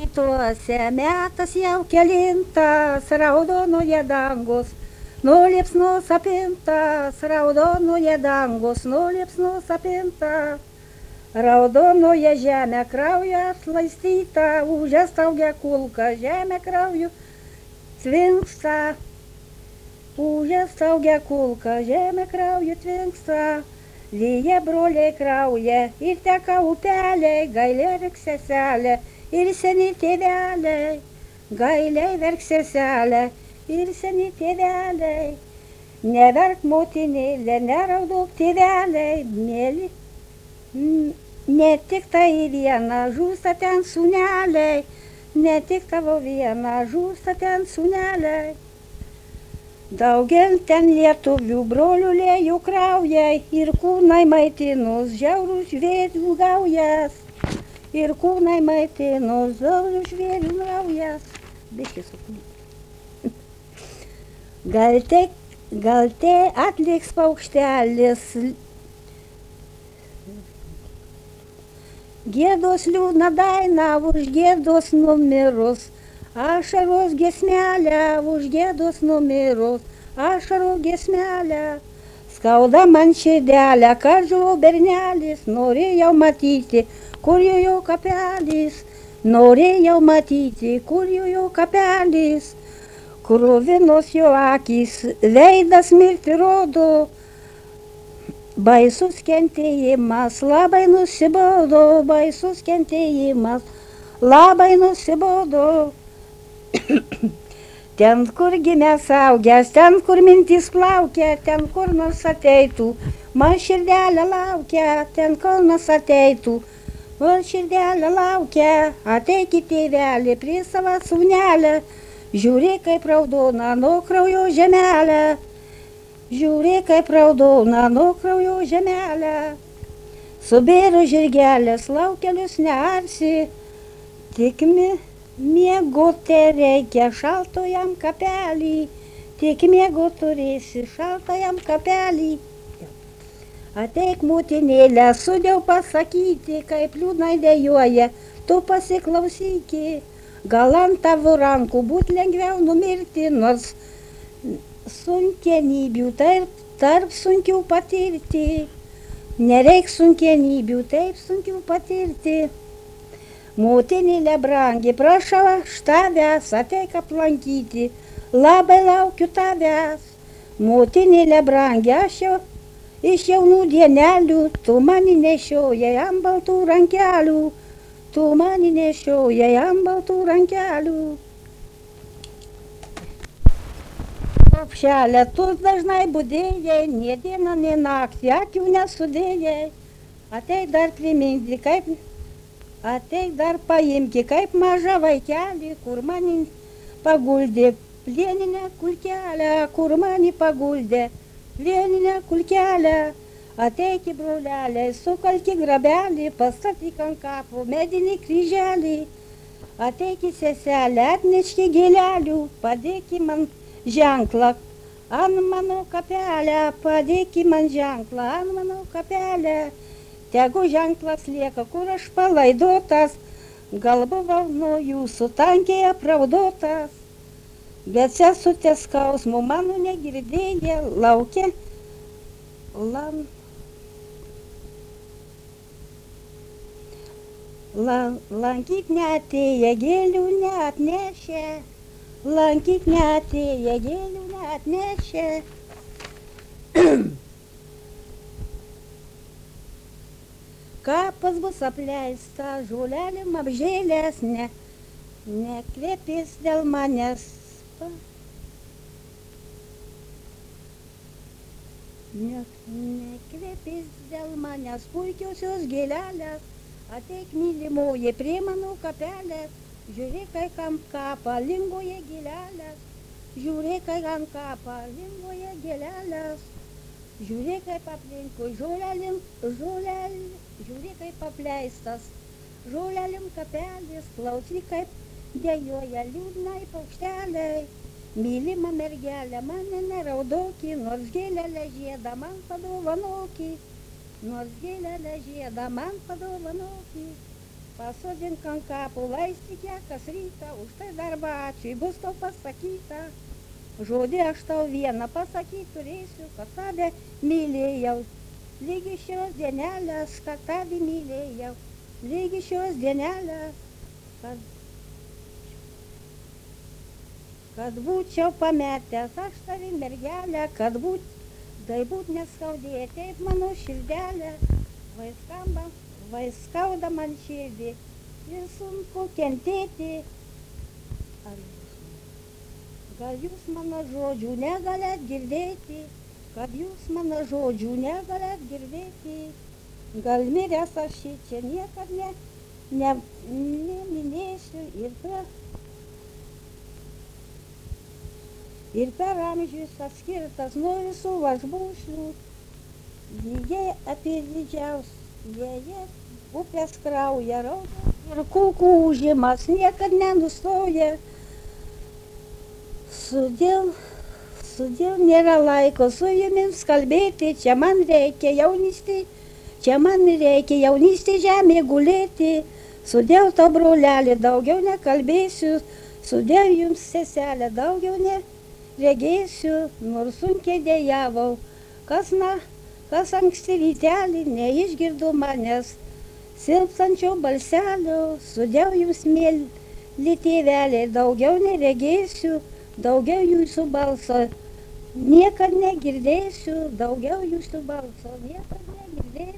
Rytuose metas jau kelintas, raudonoje dangus, nuo liepsnos apimtas, raudonoje dangus, nuo liepsnos apimtas. Raudonoje žemė krauju atslaistyta, užestaugia kulka, žemė krauju tvinksta. Užestaugia kulka, žemė krauju tvinksta. Lyja broliai krauja ir teka upeliai, gailiai verks seselė ir seni tėveliai. Gailiai verks seselė ir seni tėveliai. Neverk motinėlė, neraudok tėveliai, mėly. Ne tik tai viena žūsta ten sūneliai, ne tik tavo viena žūsta ten sūneliai. Daugel ten lietuvių brolių liejų kraujai ir kūnai maitinus žiaurų žvėrių gaujas. Ir kūnai maitinus žiaurų žvėrių gaujas. Biškis sukūnai. Gal te atliks paukštelis. Gėdos liūdna daina už gėdos numirus. Ašaros giesmelė už gėdos numirus, ašaros giesmelė. Skauda man širdelę, kad žuvo bernelis, norėjau matyti, kur jo kapelis. Norėjau matyti, kur jo kapelis. Kruvinos jo akys, veidas mirti rodo. Baisus kentėjimas, labai nusibodo, baisus kentėjimas, labai nusibodo. Ten, kur gimęs augęs, ten, kur mintis plaukia, ten, kur nors ateitų, man širdelė laukia, ten, kur nors ateitų, man širdelė laukia, ateikit tėvelį prie savo sūnelę, žiūrėk, kaip raudona nuo kraujo žemelė, žiūrėk, kaip raudona nuo kraujo žemelė, subėro žirgelės laukelius nearsi, tik miegoti reikia šaltojam kapelį, tik miegoti turėsi šaltojam kapelį. Ateik motinėlę, sudėjau pasakyti, kaip liūdnai dejuoja, tu pasiklausyki. Gal ant tavo rankų būt lengviau numirti, nors sunkienybių tarp sunkių patirti. Nereik sunkienybių taip sunkių patirti. Motinėlė brangi, prašau aš tavęs, ateik aplankyti, labai laukiu tavęs. Motinėlė brangi, aš jau iš jaunų dienelių, tu mani nešiojai ant baltų rankelių, tu mani nešiojai ant baltų rankelių. Popšelė, tu dažnai budėjai, nie dieną, nie naktį, akių nesudėjai. Ateik dar priminti, kaip... Ateik dar paimki, kaip mažą vaikelį, kur mani paguldė plieninę kulkelę, kur mani paguldė plieninę kulkelę. Ateik į brolelį, sukalki grabelį, pastatyk ant kapo medinį kryželį. Ateik į seselę, atneški gėlelių, padėki man ženklą ant mano kapelę, padėki man ženklą ant mano kapelę. Tegu ženklas lieka, kur aš palaidotas, gal buvau nuo jūsų tankiai apraudotas, bet sesutė skausmų mano negirdėję, laukia, lankyk neatėję, gėlių neatnešė, lankyk neatėję, gėlių neatnešė. Kapas bus apleista, žolelėm apžėlės, nekvėpės dėl manęs. Nekvėpės dėl manęs puikiosios gėlelės, ateik mylimoji prie mano kapelės, žiūrėk, kaip ant kapą lingoje gėlelės, žiūrėk, kaip ant kapą lingoje gėlelės. Žiūrėk, kaip aplinkui žolelėm, žiūrėk, kaip apleistas žolelėm kapelis, klausyk, kaip dejuoja liūdnai paukšteliai. Mylima mergelė, mane neraudoki, nors gėlelę žiedą man padovanoki, nors gėlelę žiedą man padovanoki. pasodink ant kapų, laistyk ją kas rytą, už tai darbą ačiū, bus tau pasakyta. Žodį aš tau vieną pasakyti turėsiu, kad tave mylėjau. Lygi šios dienelės, kad tave mylėjau. Lygi šios dienelės, kad būčiau pametęs aš tavi mergelę, kad būt neskaudė, taip mano širdelė, vai skauda man širdį ir sunku kentėti. Gal jūs mano žodžių negalėt girdėti, kad jūs mano žodžių negalėt girdėti. Gal miręs aš čia niekad neminėsiu ir per amžius atskirtas nuo visų aš būsiu. Jie apie didžiausią upės kraują rauda ir kulkų ūžimas niekad nenustoja. Sudėl nėra laiko su jumis kalbėti, čia man reikia jaunystė žemė gulėti. Sudėl to brolelį daugiau nekalbėsiu, sudėl jums seselė daugiau neregėsiu, nors sunkiai dejavau, kas anksti rytelį neišgirdo manęs silpstančio balselio. Sudėl jums mėly tėveliai daugiau neregėsiu, daugiau jūsų balso niekad negirdėsiu, daugiau jūsų balso niekad negirdėsiu.